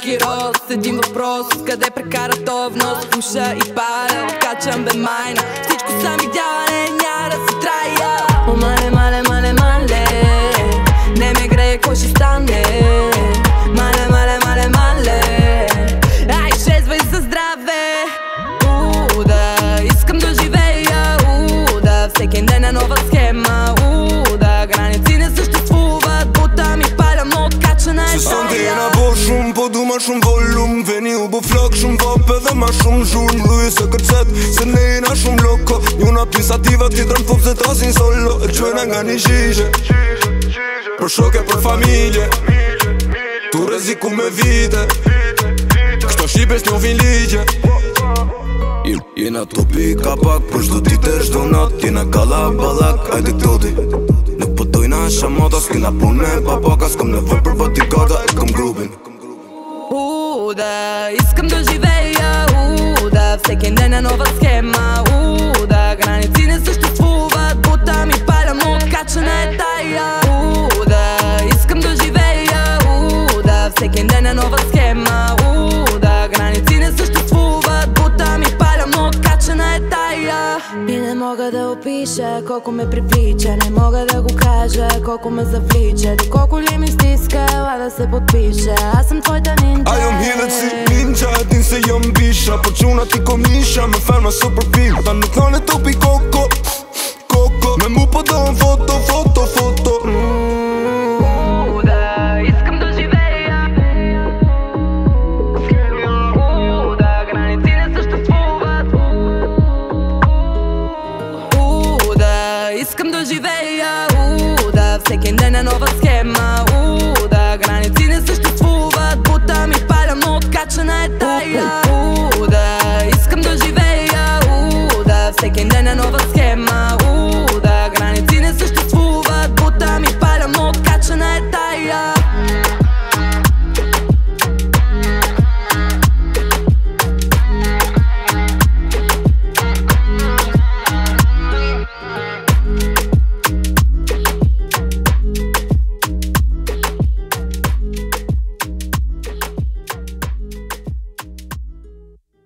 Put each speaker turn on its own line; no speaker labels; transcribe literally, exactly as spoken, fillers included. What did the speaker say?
Ники Роз, един въпрос, къде прекара то в нос? Слуша и паля, откачам бе майна. Всичко съм видяла, не, няма да се трая. О, мале, мале, мале, мале, не ме грее, кой ще стане? Мале, мале, мале, мале, ай, шезвай за здраве. У, да, искам да живея, у, да, всеки ден е нова схема. У, да, граници не съществуват, бута ми паля, но откачана е
Se sonte jena bo shumë, po du ma shumë volum. Veni u bo flok, shumë vop edhe ma shumë zhurm. Luj se kërcet, se ne jena shumë loko. Njuna pisativa, tjetër m'fop se tasin solo. E qojna nga një gjigje, për shoke, për familje. Tu reziku me vite, kështo shqipes njofin ligje. Jena topi kapak, për shdo dite, shdo nat. Jena kalla balak, ajde këtodi. Nuk po dojna shamata, s'kina pune babaka. S'kom nevoj për bodyguarda, e kom grupin.
У, да, искам да живея, у, да, всеки ден е нова схема. У, да, граници не съществуват, бута ми паля, но откачана е тая. У, да, искам да живея, у, да, всеки ден е нова схема. У, да, граници не съществуват, бута ми паля, но откачана е тая. И не мога да опиша колко ме привлича, не мога да го кажа колко ме завлича. Доколко ли ми стиска, ела да се подпиша. Аз съм твоята нинджа.
Ajo m'hidhet si ninja, e din se jom bisha. Por quna ti kom nisha, me ferma super pin. Ta nuk thane topi koko, koko. Me mu po doon foto, foto, foto.
У, да, искам да живея. У, да, граници не съществуват. У, да, искам да живея. У, да, всеки ден е нова